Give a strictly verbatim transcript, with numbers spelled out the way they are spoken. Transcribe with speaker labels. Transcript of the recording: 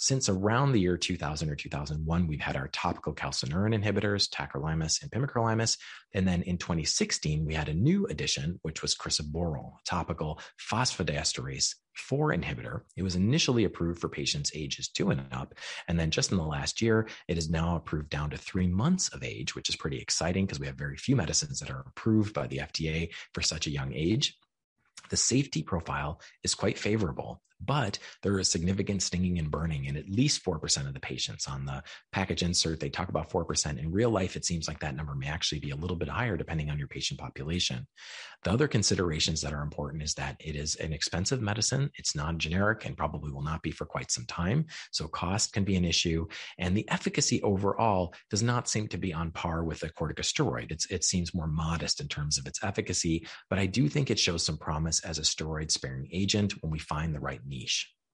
Speaker 1: since around the year two thousand or two thousand one, we've had our topical calcineurin inhibitors, tacrolimus and pimecrolimus. And then in twenty sixteen, we had a new addition, which was crisaborole, a topical phosphodiesterase four inhibitor. It was initially approved for patients ages two and up. And then just in the last year, it is now approved down to three months of age, which is pretty exciting because we have very few medicines that are approved by the F D A for such a young age. The safety profile is quite favorable, but there is significant stinging and burning in at least four percent of the patients. On the package insert, they talk about four percent. In real life, it seems like that number may actually be a little bit higher depending on your patient population. The other considerations that are important is that it is an expensive medicine. It's non-generic and probably will not be for quite some time. So cost can be an issue. And the efficacy overall does not seem to be on par with a corticosteroid. It's, it seems more modest in terms of its efficacy, but I do think it shows some promise as a steroid-sparing agent when we find the right niche.